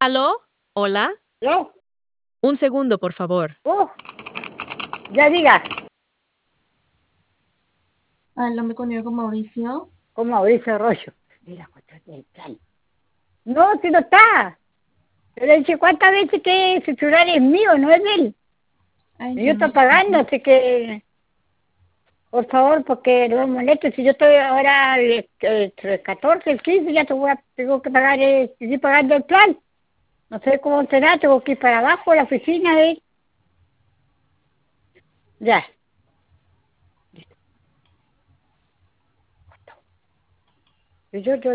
¿Aló? ¿Hola? ¿Yo? Un segundo, por favor. Oh, ya diga, Háblame con Mauricio. con Mauricio Arroyo. Mira, el plan. No, si no está. Yo le dije cuántas veces que ese celular es mío, no es de él. Ay, Y yo yo no estoy sé. pagando, así que, por favor, porque no me molesto. Si yo estoy ahora el 14, el 15, ya tengo que pagar, estoy pagando el plan. No sé cómo será, tengo que ir para abajo a la oficina de él. Ya. Yo